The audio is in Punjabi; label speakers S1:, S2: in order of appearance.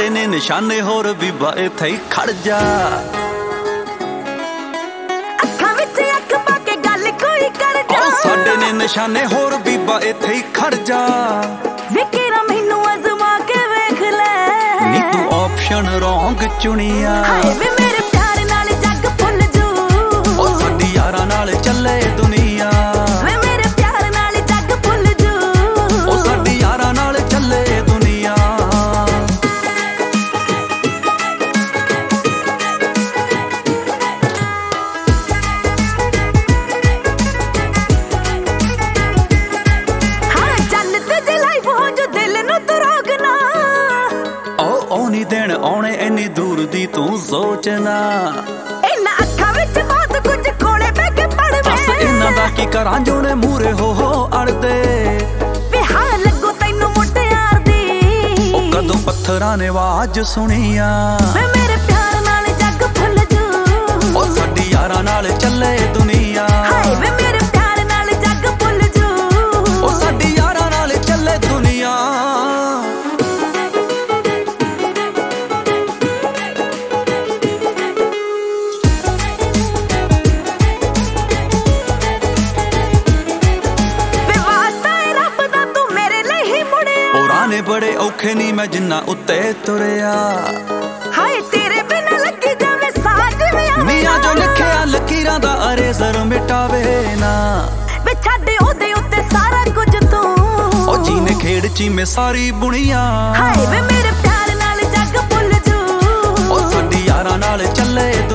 S1: ਸਾਡੇ ਨੇ ਨਿਸ਼ਾਨੇ ਹੋਰ ਬੀਬਾ ਇੱਥੇ ਹੀ ਖੜ ਜਾ।
S2: ਅੱਖਾਂ ਵਿੱਚ ਅੱਖ ਪਾ ਕੇ ਗੱਲ ਕੋਈ ਕਰ ਜਾ।
S1: ਸਾਡੇ ਨੇ ਨਿਸ਼ਾਨੇ ਹੋਰ ਬੀਬਾ ਇੱਥੇ ਹੀ ਖੜ ਜਾ।
S2: ਵਿਕਰਾ ਮੈਨੂੰ ਅਜ਼ਮਾ ਕੇ ਵੇਖ ਲੈ
S1: ਨੀ ਤੂੰ ਆਪਸ਼ਨ ਰੌਂਗ ਚੁਣਿਆ।
S2: ਹਾਏ ਵੇ ਮੇਰੇ ਪਿਆਰ ਨਾਲ ਜੱਗ ਭੁੱਲ ਜੂ।
S1: ਉਹ ਸਾਡੀ ਯਾਰਾਂ ਨਾਲ ਚੱਲੇ ਦੁਨੀਆ।
S2: ਵੇ ਮੇਰੇ ਪਿਆਰ ਨਾਲ ਜੱਗ ਭੁੱਲ ਜੂ।
S1: ਉਹ ਸਾਡੀ ਯਾਰਾਂ ਨਾਲ ਚੱਲੇ ਦੁਨੀਆ।
S2: ਹਾਂ ਚੱਲ ਤੇ ਜੇ ਲਾਈਫ ਹੋ ਜੋ ਦਿਲ ਨੂੰ ਤੂੰ ਰੋਕਣਾ।
S1: ਉਹ ਨਹੀਂ ਦੇਣ ਆਉਣੇ ਇੰਨੀ ਦੂਰ ਦੀ ਤੂੰ ਸੋਚਣਾ।
S2: ਇਹਨਾਂ ਅੱਖਾਂ ਵਿੱਚ ਬਹੁਤ ਕੁਝ ਕੋਲੇ ਬਹਿ ਕੇ ਪੜ੍ਹ
S1: ਬਸ ਇਹਨਾਂ ਦਾ ਕੀ ਕਰਾਂ ਜੋੜੇ ਮੂਰੇ ਹੋ ਅੜਦੇ।
S2: ਵੇ ਹਾਂ ਲੱਗੋ ਤੈਨੂੰ ਮੁਟਿਆਰ ਦੀ।
S1: ਉਹ ਕਦੋਂ ਪੱਥਰਾਂ ਨੇ ਆਵਾਜ਼ ਸੁਣੀਆਂ।
S2: ਵੇ ਮੇਰੇ ਪਿਆਰ ਨਾਲ ਜੱਗ ਭੁੱਲ ਜੂ।
S1: ਉਹ ਸਾਡੀ ਯਾਰਾਂ ਨਾਲ ਚੱਲੇ ਦੁਨੀਆ।
S2: ਹਾਏ ਵੇ ਮੇਰੇ ਪਿਆਰ ਨਾਲ ਜੱਗ ਭੁੱਲ ਜੂ।
S1: ਉਹ ਸਾਡੀ ਯਾਰਾਂ ਨਾਲ ਚੱਲੇ ਦੁਨੀਆ।
S2: ਵੇ ਵਾਸਤਾ ਏ ਰੱਬ ਦਾ ਤੂੰ ਮੇਰੇ ਲਈ ਹੀ ਮੁੜਿਆ।
S1: ਹੋਰਾਂ ਨੇ ਬੜੇ ਔਖੇ ਨਹੀਂ ਮੈਂ ਜਿੰਨਾ ਉੱਤੇ ਤੁਰਿਆ।
S2: ਹਾਏ ਤੇਰੇ ਬਿਨਾਂ ਲੱਗੀ ਜਾਵੇ ਸਾਜ ਵਿਆਹ।
S1: ਮੀਆਂ ਜੋ ਲਿਖਿਆ ਲਕੀਰਾਂ ਦਾ ਅਰੇਜ਼ਰ ਮਿਟਾਵੇ ਨਾ।
S2: ਵੇ ਛੱਡ ਉਹਦੇ ਉੱਤੇ ਸਾਰਾ ਕੁਝ ਤੂੰ।
S1: ਉਹ ਜੀਨੇ ਖੇਡ ਚ ਮੈਂ ਸਾਰੀ ਬੁਣੀਆਂ।
S2: ਹਾਏ ਵੇ ਮੇਰੇ ਪਿਆਰ ਨਾਲ ਜੱਗ ਭੁੱਲ ਜੂ।
S1: ਉਹ ਸਾਡੀ ਯਾਰਾਂ ਨਾਲ ਚੱਲੇ